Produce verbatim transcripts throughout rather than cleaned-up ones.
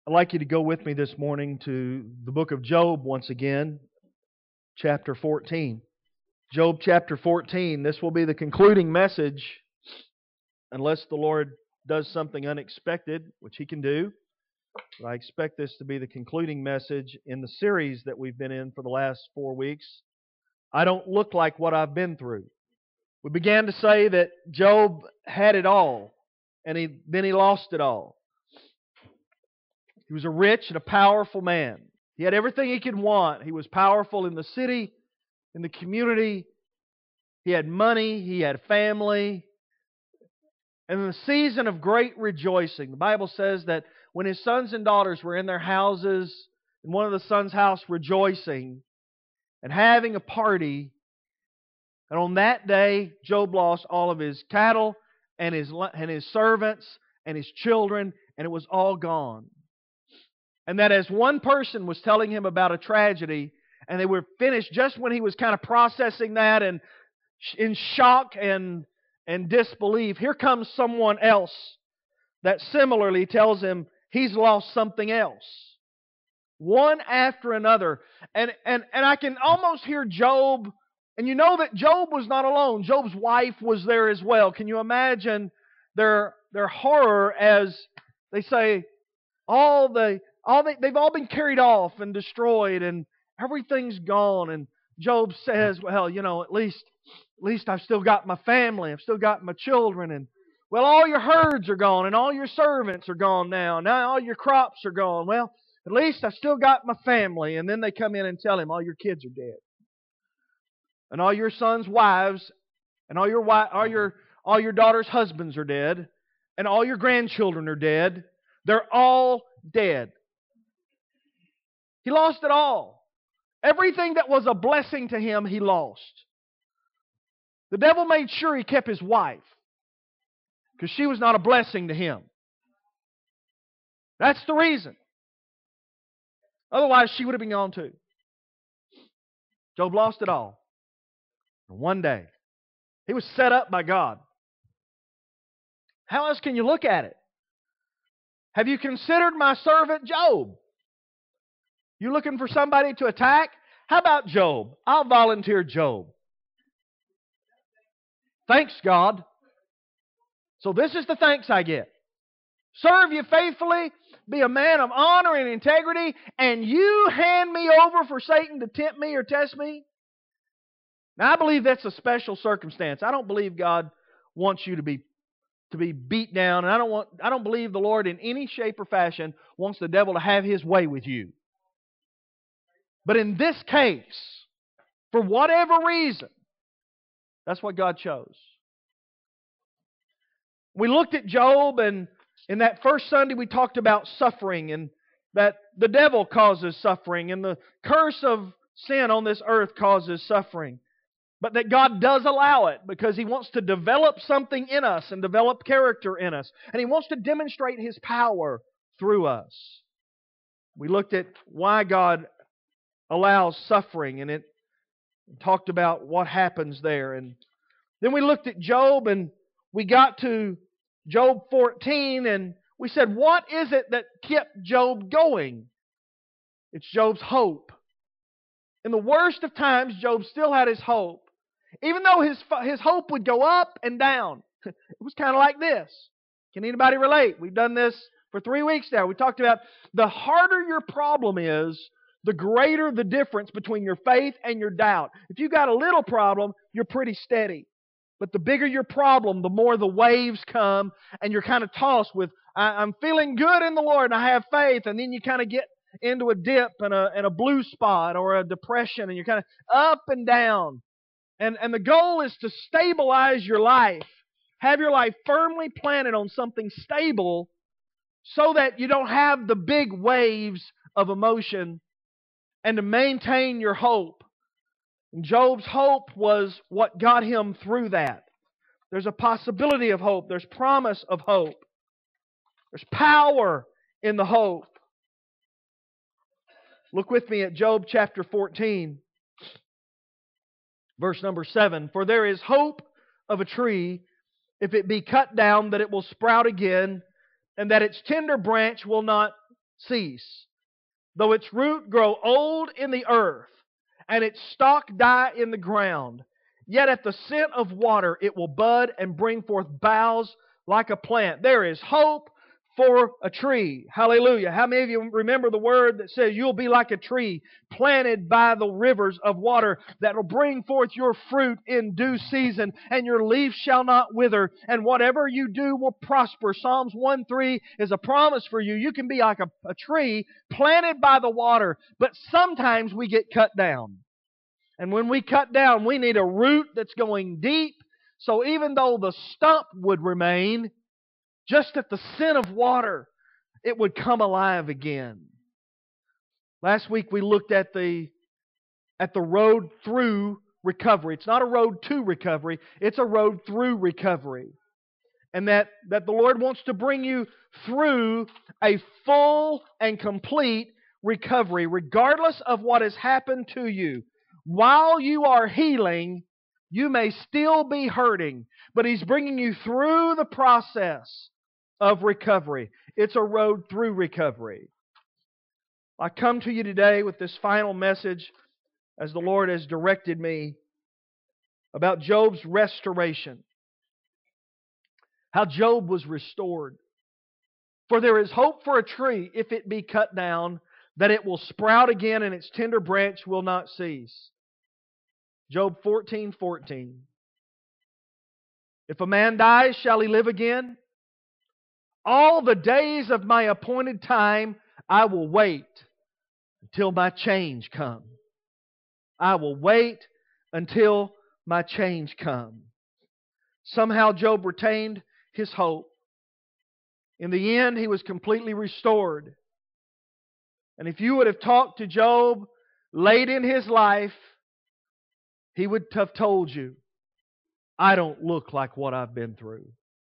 I'd like you to go with me this morning to the book of Job once again, chapter fourteen. Job chapter fourteen. This will be the concluding message, unless the Lord does something unexpected, which He can do. But I expect this to be the concluding message in the series that we've been in for the last four weeks. I don't look like what I've been through. We began to say that Job had it all, and he, then he lost it all. He was a rich and a powerful man. He had everything he could want. He was powerful in the city, in the community. He had money. He had family. And in the season of great rejoicing, the Bible says that when his sons and daughters were in their houses, in one of the sons' house rejoicing and having a party, and on that day, Job lost all of his cattle and his, and his servants and his children, and it was all gone. And that as one person was telling him about a tragedy, and they were finished just when he was kind of processing that and in shock and, and disbelief, here comes someone else that similarly tells him he's lost something else. One after another. And, and, and I can almost hear Job, and you know that Job was not alone. Job's wife was there as well. Can you imagine their, their horror as they say, all the All they, they've all been carried off and destroyed, and everything's gone. And Job says, well, you know, at least, at least I've still got my family. I've still got my children. And, well, all your herds are gone, and all your servants are gone now. Now all your crops are gone. Well, at least I've still got my family. And then they come in and tell him, all your kids are dead. And all your sons' wives, and all your, wi- all your, all your daughters' husbands are dead. And all your grandchildren are dead. They're all dead. He lost it all. Everything that was a blessing to him, he lost. The devil made sure he kept his wife, because she was not a blessing to him. That's the reason. Otherwise, she would have been gone too. Job lost it all. In one day. He was set up by God. How else can you look at it? Have you considered my servant Job? You looking for somebody to attack? How about Job? I'll volunteer Job. Thanks, God. So this is the thanks I get. Serve you faithfully, be a man of honor and integrity, and you hand me over for Satan to tempt me or test me? Now, I believe that's a special circumstance. I don't believe God wants you to be to be beat down, and I don't want I don't believe the Lord in any shape or fashion wants the devil to have his way with you. But in this case, for whatever reason, that's what God chose. We looked at Job, and in that first Sunday we talked about suffering, and that the devil causes suffering, and the curse of sin on this earth causes suffering. But that God does allow it because He wants to develop something in us and develop character in us. And He wants to demonstrate His power through us. We looked at why God allows suffering, and it talked about what happens there. And then we looked at Job, and we got to Job fourteen, and we said, what is it that kept Job going? It's Job's hope. In the worst of times, Job still had his hope. Even though his, his hope would go up and down. It was kind of like this. Can anybody relate? We've done this for three weeks now. We talked about the harder your problem is, the greater the difference between your faith and your doubt. If you've got a little problem, you're pretty steady. But the bigger your problem, the more the waves come, and you're kind of tossed with, I'm feeling good in the Lord and I have faith, and then you kind of get into a dip and a, and a blue spot or a depression, and you're kind of up and down. And, and the goal is to stabilize your life. Have your life firmly planted on something stable so that you don't have the big waves of emotion, and to maintain your hope. And Job's hope was what got him through that. There's a possibility of hope. There's promise of hope. There's power in the hope. Look with me at Job chapter fourteen, verse number seven. For there is hope of a tree, if it be cut down, that it will sprout again, and that its tender branch will not cease. Though its root grow old in the earth, and its stalk die in the ground, yet at the scent of water it will bud and bring forth boughs like a plant. There is hope for a tree. Hallelujah. How many of you remember the word that says you'll be like a tree planted by the rivers of water that will bring forth your fruit in due season, and your leaf shall not wither, and whatever you do will prosper. Psalms one three is a promise for you. You can be like a, a tree planted by the water, but sometimes we get cut down. And when we cut down, we need a root that's going deep. So even though the stump would remain, just at the scent of water, it would come alive again. Last week we looked at the, at the road through recovery. It's not a road to recovery, it's a road through recovery. And that, that the Lord wants to bring you through a full and complete recovery, regardless of what has happened to you. While you are healing, you may still be hurting, but He's bringing you through the process of recovery. It's a road through recovery. I come to you today with this final message as the Lord has directed me about Job's restoration. How Job was restored. For there is hope for a tree, if it be cut down, that it will sprout again and its tender branch will not cease. Job fourteen fourteen. If a man dies, shall he live again? All the days of my appointed time I will wait until my change come. I will wait until my change come. Somehow Job retained his hope. In the end, he was completely restored. And if you would have talked to Job late in his life, he would have told you, I don't look like what I've been through.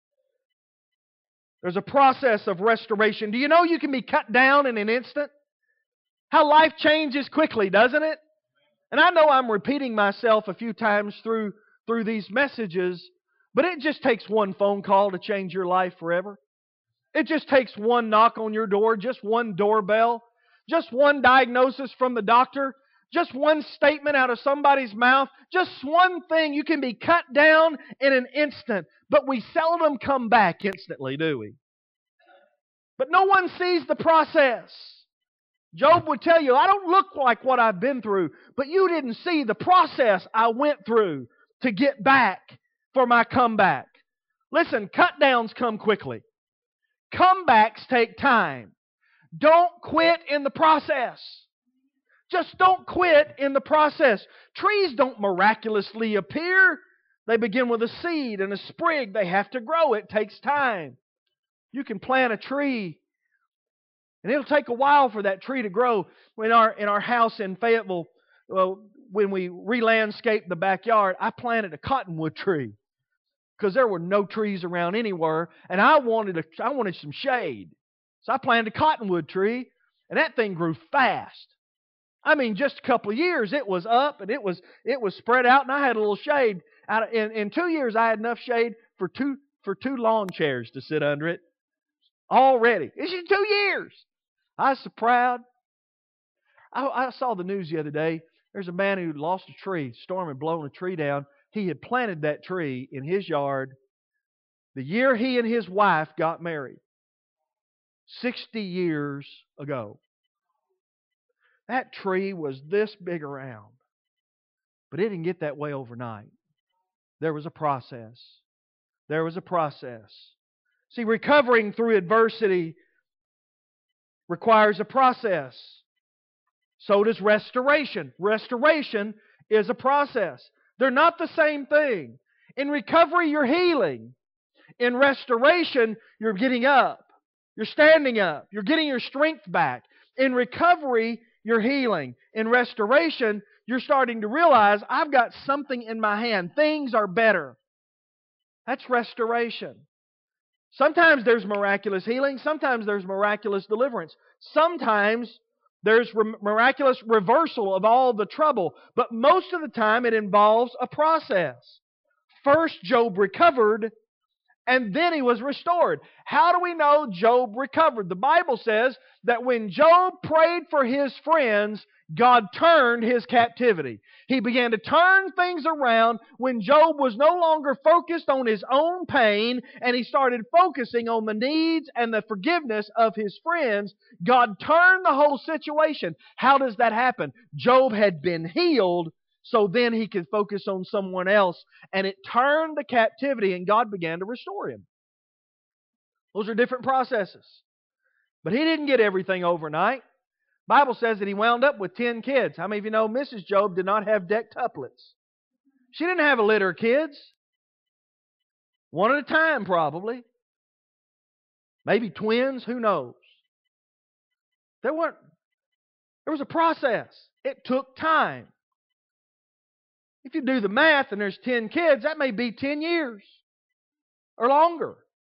There's a process of restoration. Do you know you can be cut down in an instant? How life changes quickly, doesn't it? And I know I'm repeating myself a few times through, through these messages, but it just takes one phone call to change your life forever. It just takes one knock on your door, just one doorbell, just one diagnosis from the doctor, just one statement out of somebody's mouth, just one thing. You can be cut down in an instant, but we seldom come back instantly, do we? But no one sees the process. Job would tell you, I don't look like what I've been through, but you didn't see the process I went through to get back for my comeback. Listen, cut downs come quickly. Comebacks take time. Don't quit in the process. Just don't quit in the process. Trees don't miraculously appear. They begin with a seed and a sprig. They have to grow. It takes time. You can plant a tree, and it'll take a while for that tree to grow. In our, in our house in Fayetteville, well, when we re-landscaped the backyard, I planted a cottonwood tree because there were no trees around anywhere, and I wanted a, I wanted some shade. So I planted a cottonwood tree, and that thing grew fast. I mean, just a couple of years, it was up, and it was it was spread out, and I had a little shade. Out of, in, in two years, I had enough shade for two for two lawn chairs to sit under it. Already. It's just two years. I was so proud. I, I saw the news the other day. There's a man who lost a tree. Storm had blown a tree down. He had planted that tree in his yard the year he and his wife got married. sixty years ago. That tree was this big around. But it didn't get that way overnight. There was a process. There was a process. See, recovering through adversity requires a process. So does restoration. Restoration is a process. They're not the same thing. In recovery, you're healing. In restoration, you're getting up. You're standing up. You're getting your strength back. In recovery, you're healing. In restoration, you're starting to realize, I've got something in my hand. Things are better. That's restoration. Sometimes there's miraculous healing. Sometimes there's miraculous deliverance. Sometimes there's re- miraculous reversal of all the trouble. But most of the time it involves a process. First, Job recovered, and then he was restored. How do we know Job recovered? The Bible says that when Job prayed for his friends, God turned his captivity. He began to turn things around when Job was no longer focused on his own pain, and he started focusing on the needs and the forgiveness of his friends. God turned the whole situation. How does that happen? Job had been healed, so then he could focus on someone else, and it turned the captivity, and God began to restore him. Those are different processes. But he didn't get everything overnight. The Bible says that he wound up with ten kids. How many of you know Missus Job did not have dectuplets? She didn't have a litter of kids. One at a time, probably. Maybe twins, who knows? There weren't. There was a process. It took time. If you do the math and there's ten kids, that may be ten years or longer.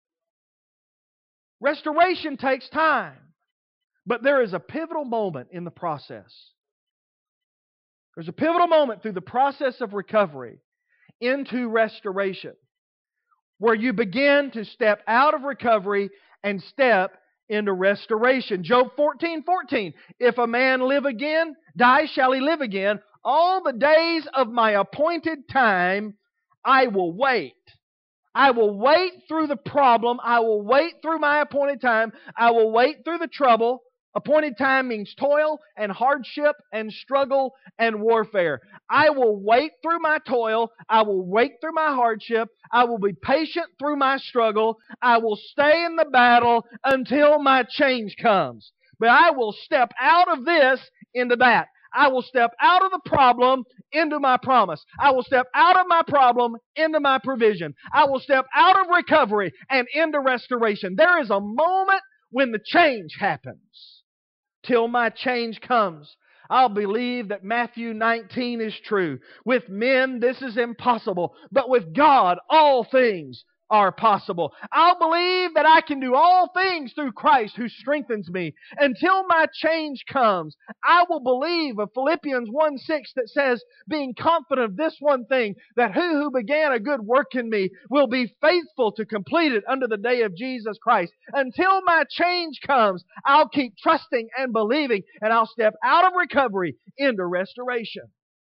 Restoration takes time. But there is a pivotal moment in the process. There's a pivotal moment through the process of recovery into restoration where you begin to step out of recovery and step into restoration. Job fourteen fourteen. If a man live again, die shall he live again. All the days of my appointed time, I will wait. I will wait through the problem. I will wait through my appointed time. I will wait through the trouble. Appointed time means toil and hardship and struggle and warfare. I will wait through my toil. I will wait through my hardship. I will be patient through my struggle. I will stay in the battle until my change comes. But I will step out of this into that. I will step out of the problem into my promise. I will step out of my problem into my provision. I will step out of recovery and into restoration. There is a moment when the change happens. Till my change comes. I'll believe that Matthew nineteen is true. With men this is impossible, but with God all things are possible. I'll believe that I can do all things through Christ who strengthens me. Until my change comes, I will believe of Philippians one six that says, being confident of this one thing, that who who began a good work in me will be faithful to complete it unto the day of Jesus Christ. Until my change comes, I'll keep trusting and believing, and I'll step out of recovery into restoration.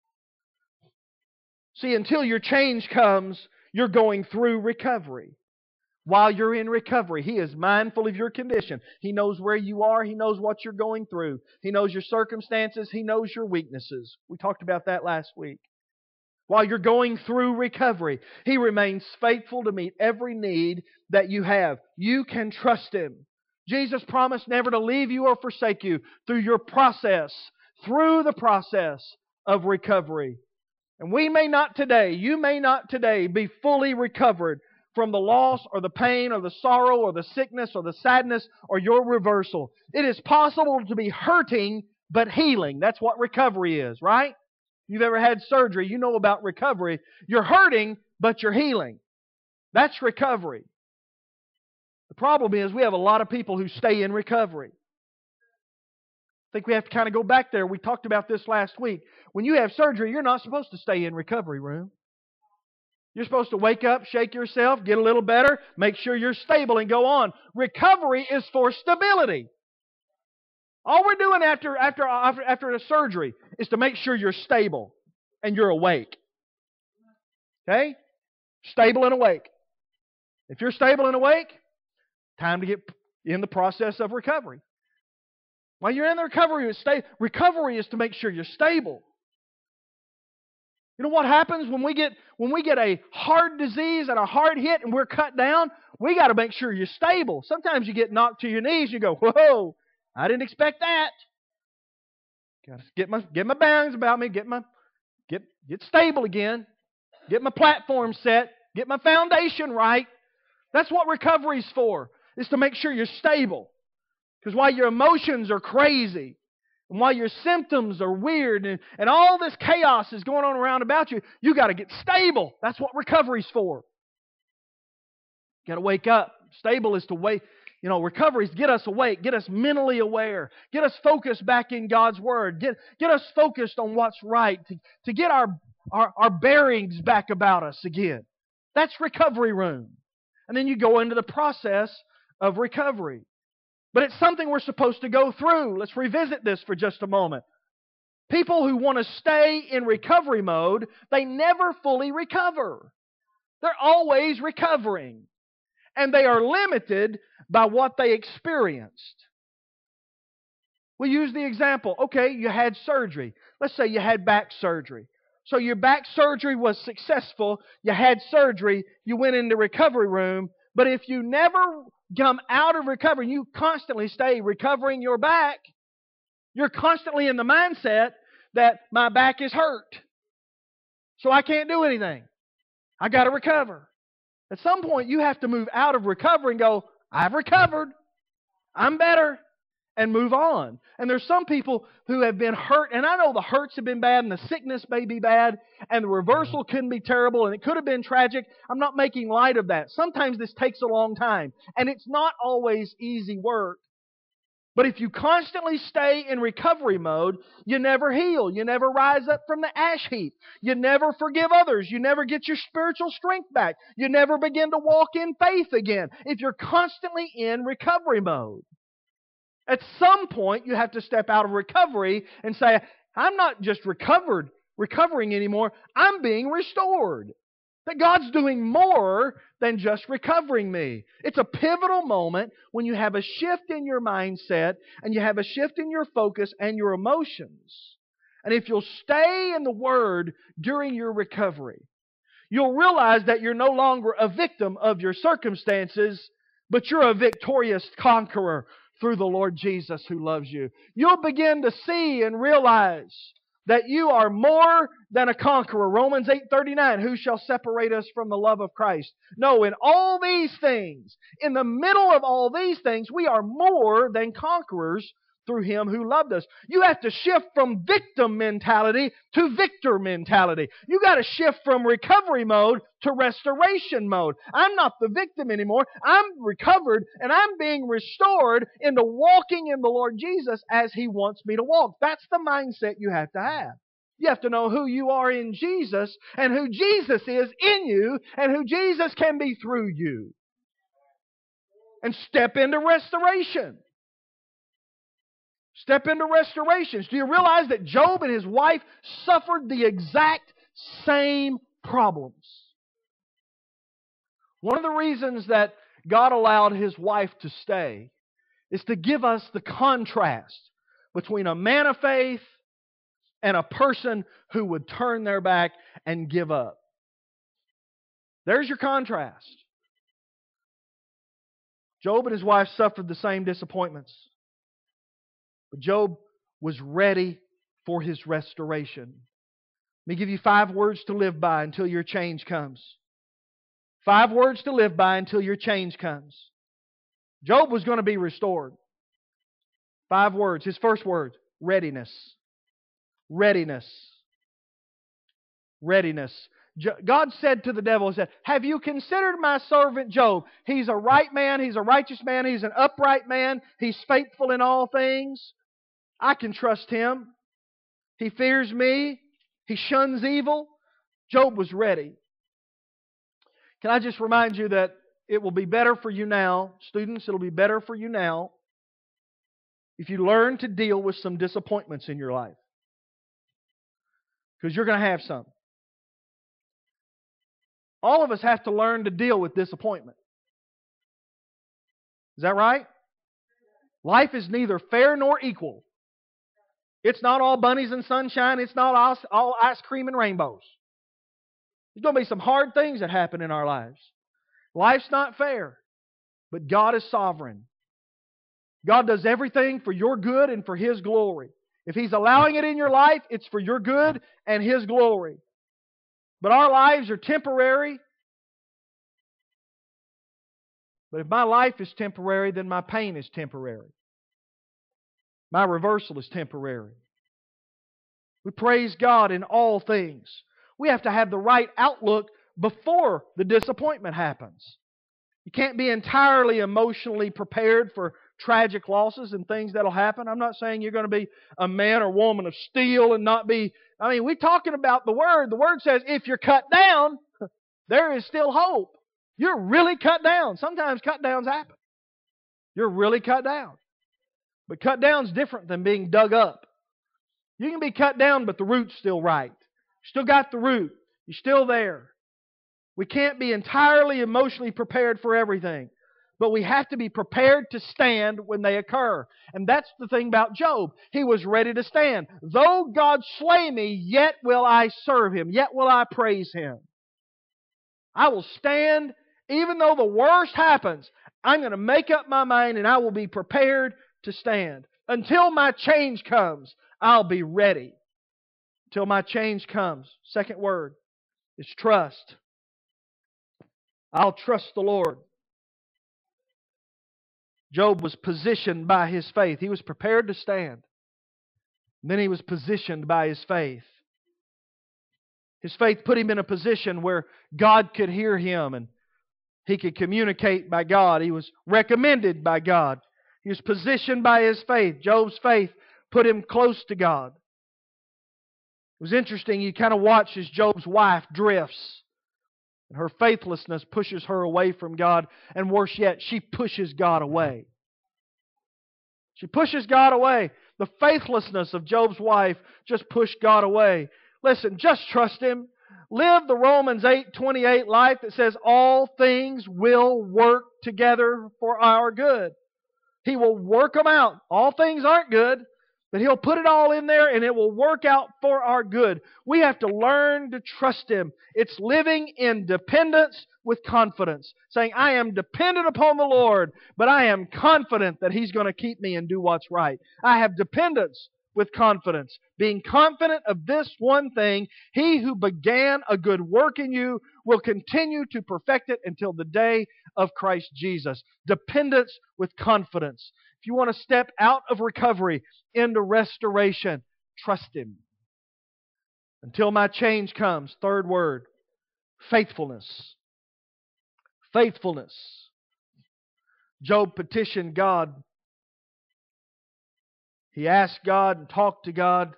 See, until your change comes, you're going through recovery. While you're in recovery, He is mindful of your condition. He knows where you are. He knows what you're going through. He knows your circumstances. He knows your weaknesses. We talked about that last week. While you're going through recovery, He remains faithful to meet every need that you have. You can trust Him. Jesus promised never to leave you or forsake you through your process, through the process of recovery. And we may not today, you may not today be fully recovered from the loss or the pain or the sorrow or the sickness or the sadness or your reversal. It is possible to be hurting but healing. That's what recovery is, right? You've ever had surgery, you know about recovery. You're hurting but you're healing. That's recovery. The problem is we have a lot of people who stay in recovery. I think we have to kind of go back there. We talked about this last week. When you have surgery, you're not supposed to stay in recovery room. You're supposed to wake up, shake yourself, get a little better, make sure you're stable and go on. Recovery is for stability. All we're doing after, after, after, after a surgery is to make sure you're stable and you're awake. Okay? Stable and awake. If you're stable and awake, time to get in the process of recovery. While you're in the recovery, recovery is to make sure you're stable. You know what happens when we get when we get a hard disease and a hard hit and we're cut down? We got to make sure you're stable. Sometimes you get knocked to your knees. You go, whoa, I didn't expect that. Got to get my get my bearings about me. Get my get get stable again. Get my platform set. Get my foundation right. That's what recovery's for. Is to make sure you're stable. Because while your emotions are crazy, and while your symptoms are weird, and, and all this chaos is going on around about you, you got to get stable. That's what recovery's for. You got to wake up. Stable is to wake. You know, recovery is to get us awake, get us mentally aware, get us focused back in God's Word, get, get us focused on what's right, to, to get our, our, our bearings back about us again. That's recovery room. And then you go into the process of recovery. But it's something we're supposed to go through. Let's revisit this for just a moment. People who want to stay in recovery mode, they never fully recover. They're always recovering. And they are limited by what they experienced. We use the example. Okay, you had surgery. Let's say you had back surgery. So your back surgery was successful. You had surgery. You went in the recovery room. But if you never come out of recovery, you constantly stay recovering your back, you're constantly in the mindset that my back is hurt. So I can't do anything. I got to recover. At some point, you have to move out of recovery and go, I've recovered. I'm better. And move on. And there's some people who have been hurt, and I know the hurts have been bad, and the sickness may be bad, and the reversal can be terrible, and it could have been tragic. I'm not making light of that. Sometimes this takes a long time, and it's not always easy work. But if you constantly stay in recovery mode, you never heal. You never rise up from the ash heap. You never forgive others. You never get your spiritual strength back. You never begin to walk in faith again if you're constantly in recovery mode. At some point, you have to step out of recovery and say, I'm not just recovered, recovering anymore. I'm being restored. That God's doing more than just recovering me. It's a pivotal moment when you have a shift in your mindset and you have a shift in your focus and your emotions. And if you'll stay in the Word during your recovery, you'll realize that you're no longer a victim of your circumstances, but you're a victorious conqueror through the Lord Jesus who loves you. You'll begin to see and realize that you are more than a conqueror. Romans eight thirty-nine, who shall separate us from the love of Christ? No, in all these things, in the middle of all these things, we are more than conquerors through Him who loved us. You have to shift from victim mentality to victor mentality. You got to shift from recovery mode to restoration mode. I'm not the victim anymore. I'm recovered and I'm being restored into walking in the Lord Jesus as He wants me to walk. That's the mindset you have to have. You have to know who you are in Jesus and who Jesus is in you and who Jesus can be through you. And step into restoration. Step into restorations. Do you realize that Job and his wife suffered the exact same problems? One of the reasons that God allowed his wife to stay is to give us the contrast between a man of faith and a person who would turn their back and give up. There's your contrast. Job and his wife suffered the same disappointments. But Job was ready for his restoration. Let me give you five words to live by until your change comes. Five words to live by until your change comes. Job was going to be restored. Five words. His first word, readiness. Readiness. Readiness. God said to the devil, He said, have you considered my servant Job? He's a right man. He's a righteous man. He's an upright man. He's faithful in all things. I can trust him. He fears me. He shuns evil. Job was ready. Can I just remind you that it will be better for you now, students, it'll be better for you now if you learn to deal with some disappointments in your life. Because you're going to have some. All of us have to learn to deal with disappointment. Is that right? Life is neither fair nor equal. It's not all bunnies and sunshine. It's not all, all ice cream and rainbows. There's going to be some hard things that happen in our lives. Life's not fair, but God is sovereign. God does everything for your good and for His glory. If He's allowing it in your life, it's for your good and His glory. But our lives are temporary. But if my life is temporary, then my pain is temporary. My reversal is temporary. We praise God in all things. We have to have the right outlook before the disappointment happens. You can't be entirely emotionally prepared for tragic losses and things that'll happen. I'm not saying you're going to be a man or woman of steel and not be... I mean, we're talking about the Word. The Word says if you're cut down, there is still hope. You're really cut down. Sometimes cut downs happen. You're really cut down. But cut down's different than being dug up. You can be cut down, but the root's still right. You still got the root. You're still there. We can't be entirely emotionally prepared for everything. But we have to be prepared to stand when they occur. And that's the thing about Job. He was ready to stand. Though God slay me, yet will I serve Him. Yet will I praise Him. I will stand even though the worst happens. I'm going to make up my mind and I will be prepared to stand. Until my change comes, I'll be ready. Until my change comes. Second word is trust. I'll trust the Lord. Job was positioned by his faith. He was prepared to stand. And then he was positioned by his faith. His faith put him in a position where God could hear him and he could communicate by God. He was recommended by God. He was positioned by his faith. Job's faith put him close to God. It was interesting. You kind of watch as Job's wife drifts. And her faithlessness pushes her away from God. And worse yet, she pushes God away. She pushes God away. The faithlessness of Job's wife just pushed God away. Listen, just trust Him. Live the Romans eight twenty-eight life that says all things will work together for our good. He will work them out. All things aren't good, but He'll put it all in there and it will work out for our good. We have to learn to trust Him. It's living in dependence with confidence. Saying, I am dependent upon the Lord, but I am confident that He's going to keep me and do what's right. I have dependence with confidence. Being confident of this one thing, He who began a good work in you will continue to perfect it until the day of Christ Jesus. Dependence with confidence. If you want to step out of recovery into restoration, trust Him. Until my change comes. Third word, faithfulness. Faithfulness. Job petitioned God. He asked God and talked to God.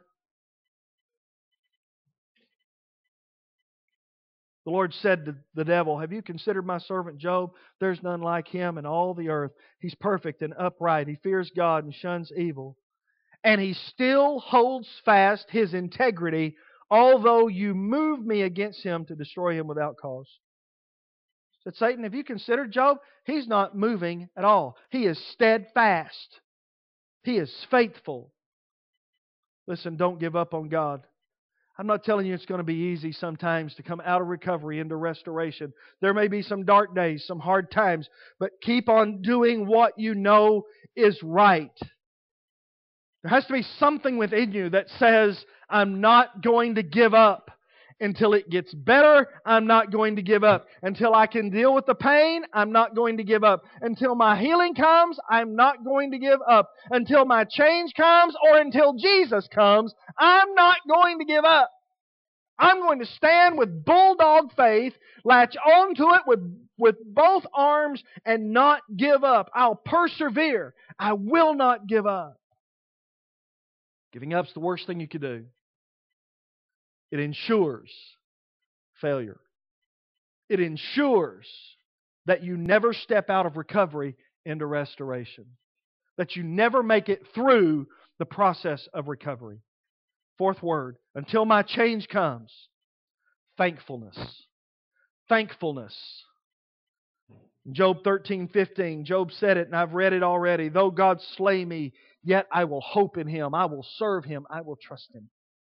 The Lord said to the devil, have you considered my servant Job? There's none like him in all the earth. He's perfect and upright. He fears God and shuns evil. And he still holds fast his integrity, although you move me against him to destroy him without cause. Said Satan, have you considered Job? He's not moving at all. He is steadfast. He is faithful. Listen, don't give up on God. I'm not telling you it's going to be easy sometimes to come out of recovery into restoration. There may be some dark days, some hard times, but keep on doing what you know is right. There has to be something within you that says, I'm not going to give up. Until it gets better, I'm not going to give up. Until I can deal with the pain, I'm not going to give up. Until my healing comes, I'm not going to give up. Until my change comes or until Jesus comes, I'm not going to give up. I'm going to stand with bulldog faith, latch onto it with, with both arms and not give up. I'll persevere. I will not give up. Giving up's the worst thing you could do. It ensures failure. It ensures that you never step out of recovery into restoration. That you never make it through the process of recovery. Fourth word, until my change comes, thankfulness. Thankfulness. In Job thirteen fifteen, Job said it, and I've read it already. Though God slay me, yet I will hope in Him. I will serve Him. I will trust Him.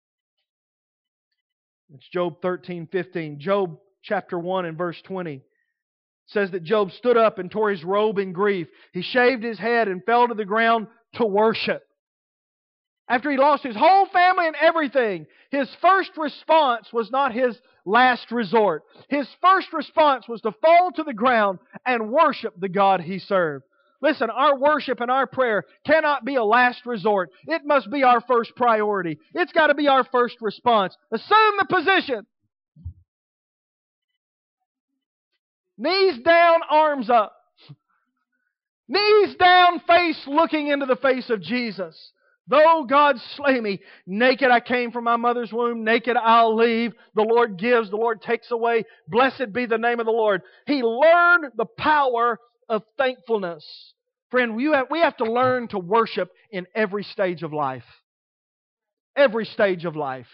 It's Job thirteen fifteen. Job chapter one and verse twenty says that Job stood up and tore his robe in grief. He shaved his head and fell to the ground to worship. After he lost his whole family and everything, his first response was not his last resort. His first response was to fall to the ground and worship the God he served. Listen, our worship and our prayer cannot be a last resort. It must be our first priority. It's got to be our first response. Assume the position. Knees down, arms up. Knees down, face looking into the face of Jesus. Though God slay me, naked I came from my mother's womb, naked I'll leave. The Lord gives, the Lord takes away. Blessed be the name of the Lord. He learned the power of thankfulness. Friend, we have, we have to learn to worship in every stage of life. Every stage of life.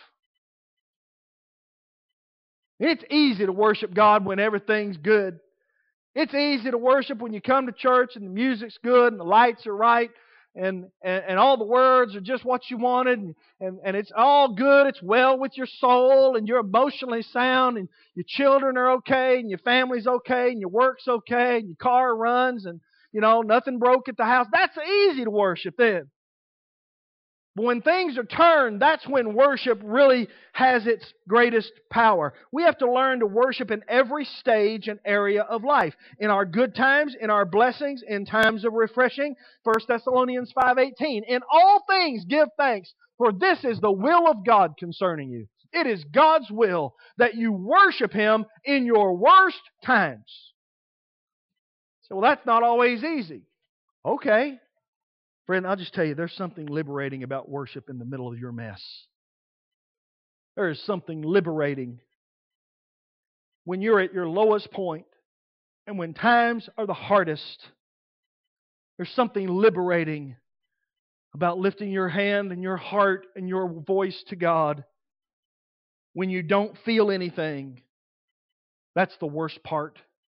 It's easy to worship God when everything's good. It's easy to worship when you come to church and the music's good and the lights are right. And, and and all the words are just what you wanted, and, and, and it's all good, it's well with your soul, and you're emotionally sound, and your children are okay, and your family's okay, and your work's okay, and your car runs, and you know, nothing broke at the house. That's easy to worship then. But when things are turned, that's when worship really has its greatest power. We have to learn to worship in every stage and area of life. In our good times, in our blessings, in times of refreshing. First Thessalonians five eighteen. In all things give thanks, for this is the will of God concerning you. It is God's will that you worship Him in your worst times. So, well, that's not always easy. Okay. Friend, I'll just tell you, there's something liberating about worship in the middle of your mess. There is something liberating when you're at your lowest point and when times are the hardest. There's something liberating about lifting your hand and your heart and your voice to God when you don't feel anything. That's the worst part.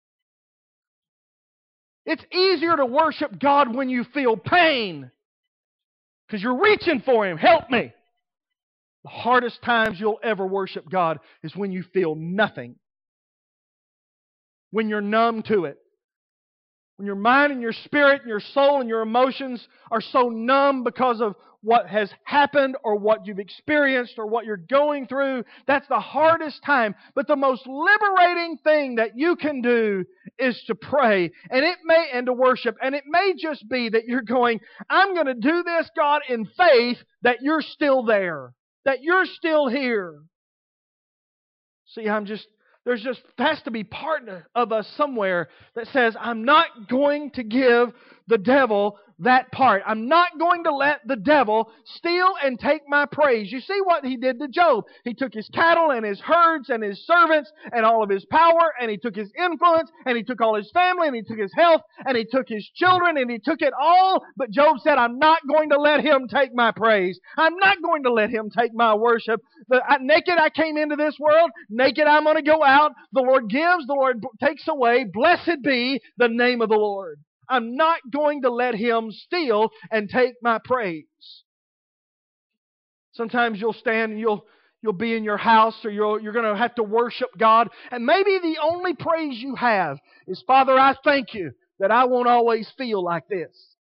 It's easier to worship God when you feel pain, because you're reaching for Him. Help me. The hardest times you'll ever worship God is when you feel nothing. When you're numb to it. When your mind and your spirit and your soul and your emotions are so numb because of what has happened or what you've experienced or what you're going through, that's the hardest time. But the most liberating thing that you can do is to pray and it may and to worship. And it may just be that you're going, I'm going to do this, God, in faith that you're still there, that you're still here. See, I'm just There's just has to be part of us somewhere that says, I'm not going to give the devil that part. I'm not going to let the devil steal and take my praise. You see what he did to Job. He took his cattle and his herds and his servants and all of his power, and he took his influence, and he took all his family, and he took his health, and he took his children, and he took it all. But Job said, I'm not going to let him take my praise. I'm not going to let him take my worship. The, I, naked I came into this world. Naked I'm going to go out. The Lord gives. The Lord takes away. Blessed be the name of the Lord. I'm not going to let him steal and take my praise. Sometimes you'll stand and you'll you'll be in your house, or you're you're going to have to worship God, and maybe the only praise you have is, Father, I thank you that I won't always feel like this.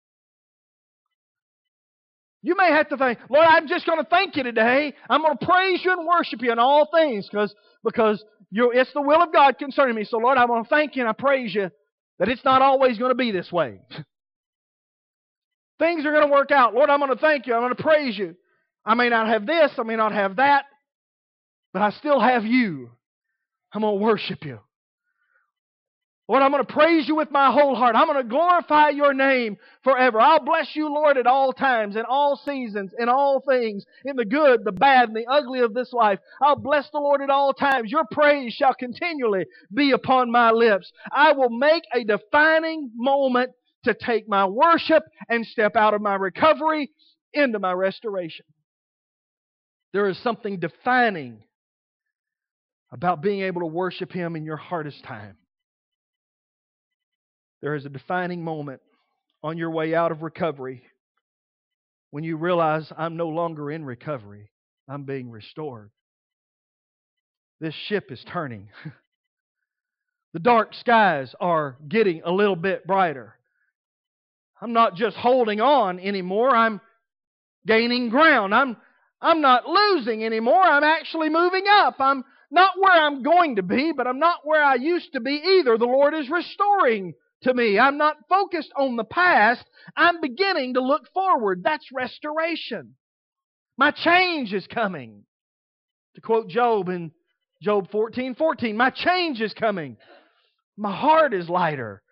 You may have to think, Lord, I'm just going to thank you today. I'm going to praise you and worship you in all things because because you're, it's the will of God concerning me. So, Lord, I'm going to thank you and I praise you that it's not always going to be this way. Things are going to work out. Lord, I'm going to thank you. I'm going to praise you. I may not have this. I may not have that. But I still have you. I'm going to worship you. Lord, I'm going to praise you with my whole heart. I'm going to glorify your name forever. I'll bless you, Lord, at all times, in all seasons, in all things, in the good, the bad, and the ugly of this life. I'll bless the Lord at all times. Your praise shall continually be upon my lips. I will make a defining moment to take my worship and step out of my recovery into my restoration. There is something defining about being able to worship Him in your hardest time. There is a defining moment on your way out of recovery when you realize I'm no longer in recovery. I'm being restored. This ship is turning. The dark skies are getting a little bit brighter. I'm not just holding on anymore. I'm gaining ground. I'm, I'm not losing anymore. I'm actually moving up. I'm not where I'm going to be, but I'm not where I used to be either. The Lord is restoring to me. I'm not focused on the past. I'm beginning to look forward. That's restoration. My change is coming. To quote Job in Job fourteen fourteen, my change is coming. My heart is lighter.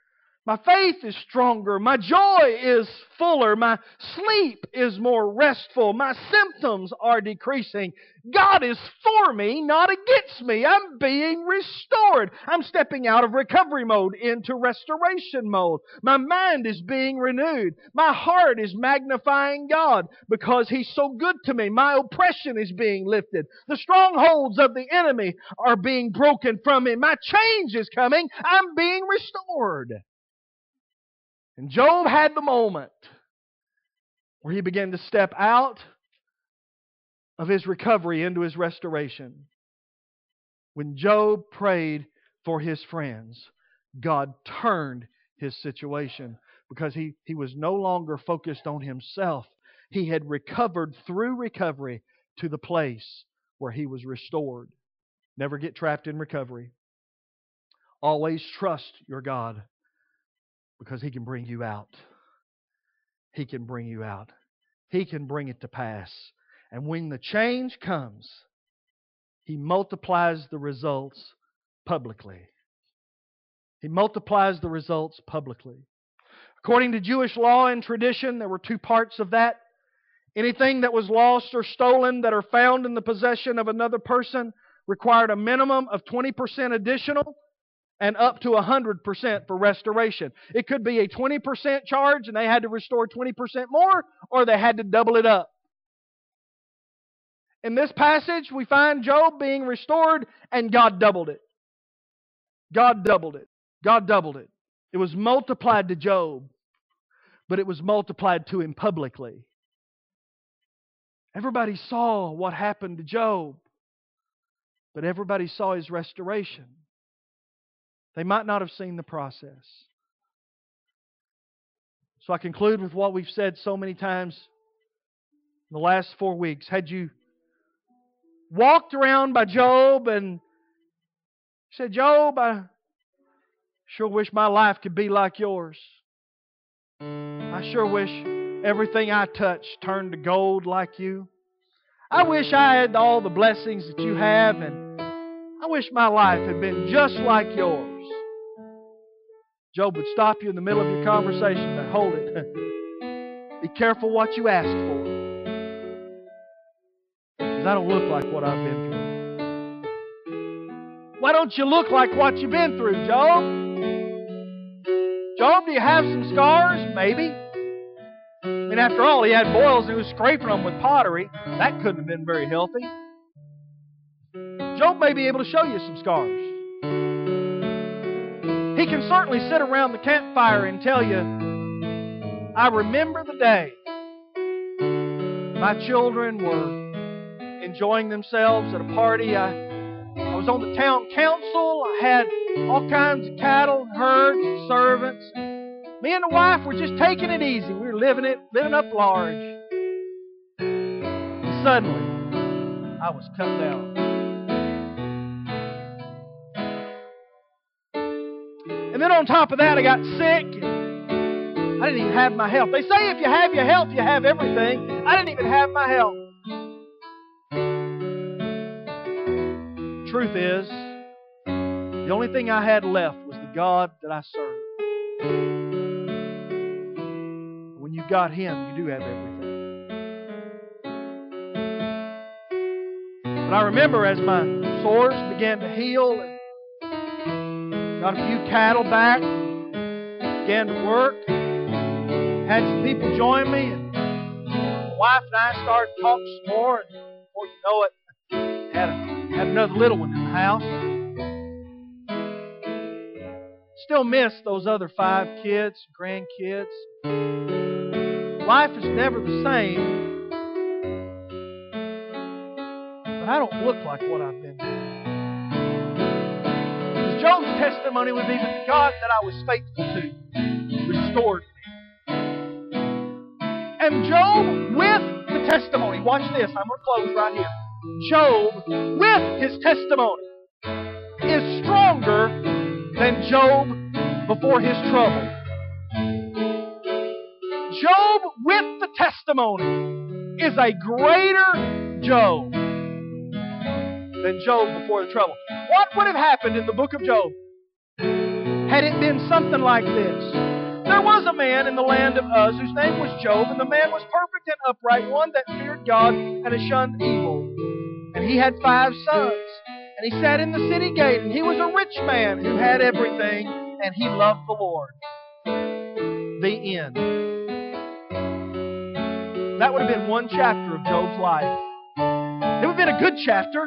My faith is stronger. My joy is fuller. My sleep is more restful. My symptoms are decreasing. God is for me, not against me. I'm being restored. I'm stepping out of recovery mode into restoration mode. My mind is being renewed. My heart is magnifying God because He's so good to me. My oppression is being lifted. The strongholds of the enemy are being broken from me. My change is coming. I'm being restored. And Job had the moment where he began to step out of his recovery into his restoration. When Job prayed for his friends, God turned his situation because he, he was no longer focused on himself. He had recovered through recovery to the place where he was restored. Never get trapped in recovery. Always trust your God, because He can bring you out. He can bring you out. He can bring it to pass. And when the change comes, He multiplies the results publicly. He multiplies the results publicly. According to Jewish law and tradition, there were two parts of that. Anything that was lost or stolen that are found in the possession of another person required a minimum of twenty percent additional and up to one hundred percent for restoration. It could be a twenty percent charge and they had to restore twenty percent more, or they had to double it up. In this passage, we find Job being restored and God doubled it. God doubled it. God doubled it. It was multiplied to Job, but it was multiplied to him publicly. Everybody saw what happened to Job, but everybody saw his restoration. They might not have seen the process. So I conclude with what we've said so many times in the last four weeks. Had you walked around by Job and said, Job, I sure wish my life could be like yours. I sure wish everything I touched turned to gold like you. I wish I had all the blessings that you have, and I wish my life had been just like yours. Job would stop you in the middle of your conversation and hold it. Be careful what you ask for, because I don't look like what I've been through. Why don't you look like what you've been through, Job? Job, do you have some scars? Maybe. I mean, after all, he had boils and he was scraping them with pottery. That couldn't have been very healthy. Job may be able to show you some scars. He can certainly sit around the campfire and tell you, I remember the day my children were enjoying themselves at a party. I, I was on the town council. I had all kinds of cattle, herds, and servants. Me and the wife were just taking it easy. We were living it, living up large. And suddenly, I was cut down. And then on top of that, I got sick. I didn't even have my health. They say if you have your health, you have everything. I didn't even have my health. Truth is, the only thing I had left was the God that I served. When you've got Him, you do have everything. But I remember as my sores began to heal and got a few cattle back, began to work, had some people join me, and my wife and I started talking some more, and before you know it, had, a, had another little one in the house. Still miss those other five kids, grandkids. Life is never the same, but I don't look like what I've been through. Job's testimony would be that the God that I was faithful to restored me. And Job, with the testimony, watch this, I'm going to close right here. Job, with his testimony, is stronger than Job before his trouble. Job, with the testimony, is a greater Job than Job before the trouble. What would have happened in the book of Job had it been something like this. There was a man in the land of Uz whose name was Job, and the man was perfect and upright, one that feared God and shunned evil. And he had five sons. And he sat in the city gate, and he was a rich man who had everything, and he loved the Lord. The end. That would have been one chapter of Job's life. It would have been a good chapter.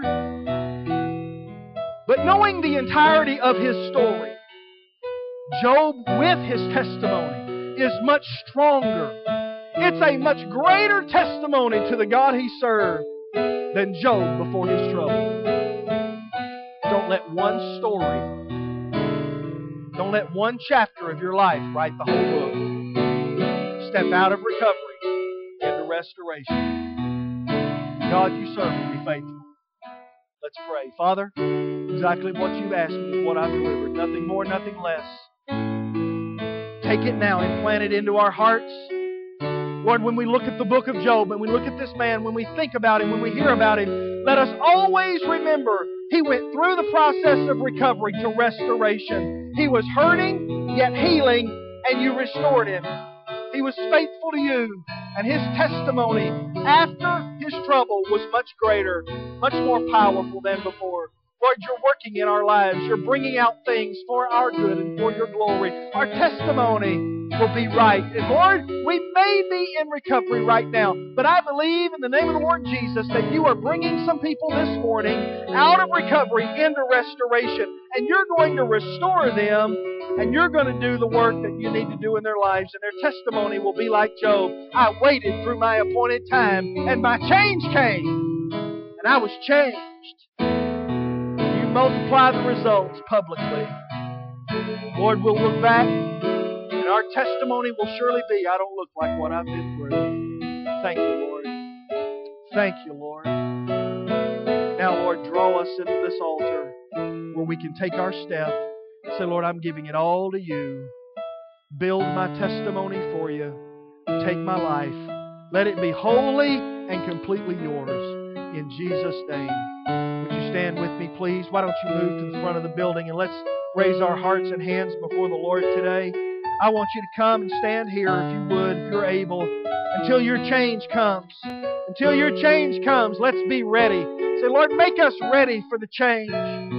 But knowing the entirety of his story, Job, with his testimony, is much stronger. It's a much greater testimony to the God he served than Job before his trouble. Don't let one story, don't let one chapter of your life write the whole book. Step out of recovery into restoration. God you serve will be faithful. Let's pray. Father, exactly what you've asked me is what I've delivered. Nothing more, nothing less. Take it now and plant it into our hearts. Lord, when we look at the book of Job and we look at this man, when we think about him, when we hear about him, let us always remember he went through the process of recovery to restoration. He was hurting, yet healing, and you restored him. He was faithful to you, and his testimony after his trouble was much greater, much more powerful than before. Lord, you're working in our lives. You're bringing out things for our good and for your glory. Our testimony will be right. And Lord, we may be in recovery right now, but I believe in the name of the Lord Jesus that you are bringing some people this morning out of recovery into restoration. And you're going to restore them, and you're going to do the work that you need to do in their lives. And their testimony will be like Job. I waited through my appointed time, and my change came, and I was changed. Multiply the results publicly. Lord, we'll look back, and our testimony will surely be, I don't look like what I've been through. Thank you, Lord. Thank you, Lord. Now, Lord, draw us into this altar where we can take our step and say, Lord, I'm giving it all to you. Build my testimony for you. Take my life. Let it be wholly and completely yours. In Jesus' name. Would you stand with me, please? Why don't you move to the front of the building and let's raise our hearts and hands before the Lord today. I want you to come and stand here if you would, if you're able, until your change comes. Until your change comes, let's be ready. Say, Lord, make us ready for the change.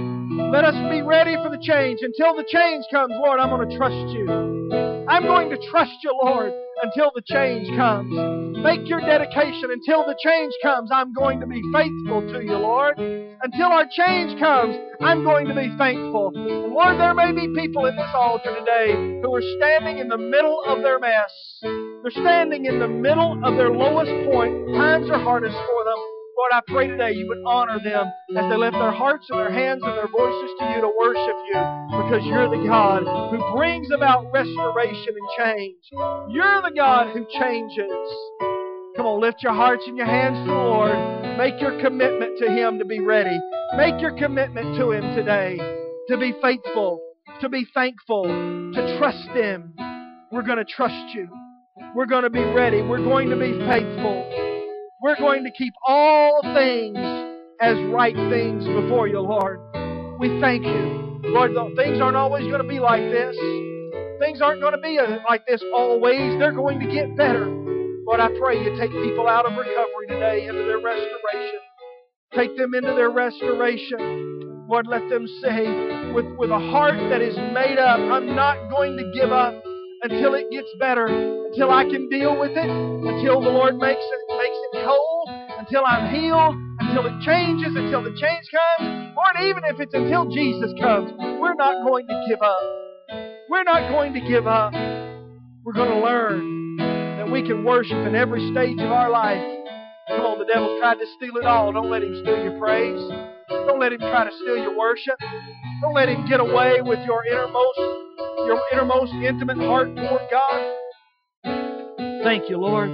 Let us be ready for the change. Until the change comes, Lord, I'm going to trust you. I'm going to trust you, Lord, until the change comes. Make your dedication. Until the change comes, I'm going to be faithful to you, Lord. Until our change comes, I'm going to be thankful. And Lord, there may be people in this altar today who are standing in the middle of their mess. They're standing in the middle of their lowest point. Times are hardest for them. Lord, I pray today you would honor them as they lift their hearts and their hands and their voices to you to worship you, because you're the God who brings about restoration and change. You're the God who changes. Come on, lift your hearts and your hands to the Lord. Make your commitment to Him to be ready. Make your commitment to Him today to be faithful, to be thankful, to trust Him. We're going to trust you. We're going to be ready. We're going to be faithful. We're going to keep all things as right things before you, Lord. We thank you. Lord, things aren't always going to be like this. Things aren't going to be like this always. They're going to get better. Lord, I pray you take people out of recovery today into their restoration. Take them into their restoration. Lord, let them say with, with a heart that is made up, I'm not going to give up until it gets better, until I can deal with it, until the Lord makes it, makes it whole, until I'm healed, until it changes, until the change comes. Lord, even if it's until Jesus comes, we're not going to give up. We're not going to give up. We're going to learn that we can worship in every stage of our life. Come on, the devil's tried to steal it all. Don't let him steal your praise. Don't let him try to steal your worship. Don't let him get away with your innermost your innermost intimate heart toward God. Thank you, Lord.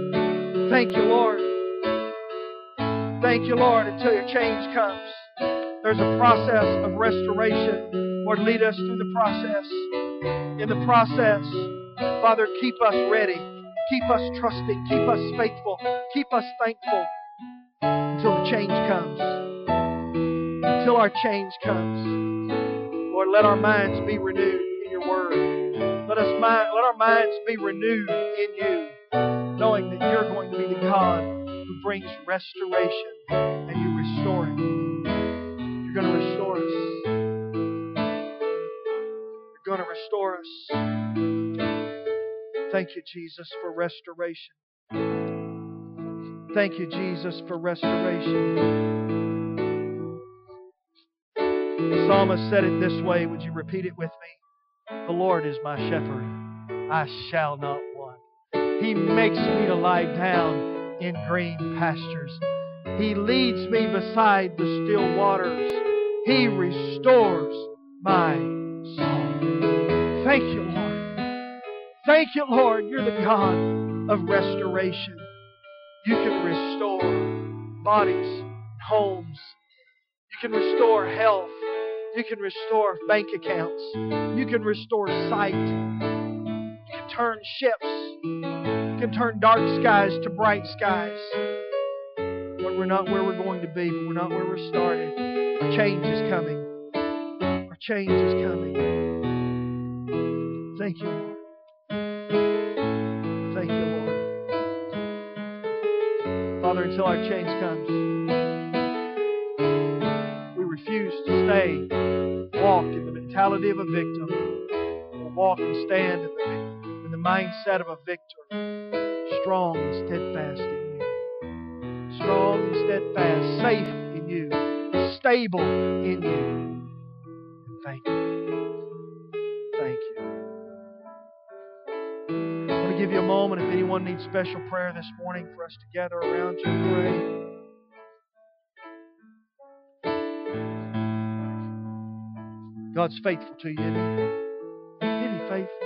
Thank you, Lord. Thank you, Lord, until your change comes. There's a process of restoration. Lord, lead us through the process. In the process, Father, keep us ready. Keep us trusting. Keep us faithful. Keep us thankful until the change comes. Until our change comes. Lord, let our minds be renewed. Let us mind, let our minds be renewed in You, knowing that You're going to be the God who brings restoration and You restore it. You're going to restore us. You're going to restore us. Thank You, Jesus, for restoration. Thank You, Jesus, for restoration. The psalmist said it this way. Would you repeat it with me? The Lord is my shepherd. I shall not want. He makes me to lie down in green pastures. He leads me beside the still waters. He restores my soul. Thank You, Lord. Thank You, Lord. You're the God of restoration. You can restore bodies, homes. You can restore health. You can restore bank accounts. You can restore sight. You can turn ships. You can turn dark skies to bright skies. But we're not where we're going to be, but we're not where we're started. Our change is coming. Our change is coming. Thank You, Lord. Thank You, Lord. Father, until our change comes, we refuse to stay, walk in the mentality of a victim, or walk and stand in the, in the mindset of a victor, strong and steadfast in You. Strong and steadfast, safe in You, stable in You. And thank You. Thank You. I want to give you a moment if anyone needs special prayer this morning for us to gather around You and pray. God's faithful to you, isn't He? Isn't He faithful?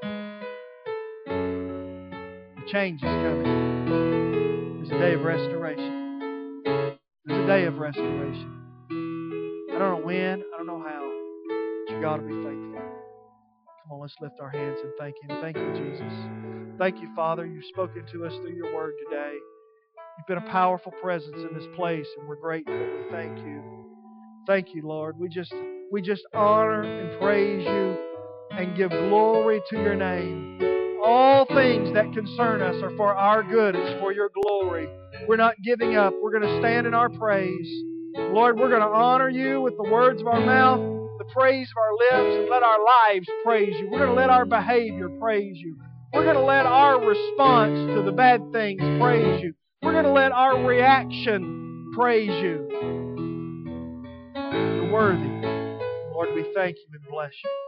The change is coming. There's a day of restoration. There's a day of restoration. I don't know when, I don't know how, but You got to be faithful. Come on, let's lift our hands and thank Him. Thank You, Jesus. Thank You, Father. You've spoken to us through Your Word today. You've been a powerful presence in this place, and we're grateful. We thank You. Thank You, Lord. We just we just honor and praise You and give glory to Your name. All things that concern us are for our good. It's for Your glory. We're not giving up. We're going to stand in our praise. Lord, we're going to honor You with the words of our mouth, the praise of our lips, and let our lives praise You. We're going to let our behavior praise You. We're going to let our response to the bad things praise You. We're going to let our reaction praise You. You're worthy. Lord, we thank You and bless You.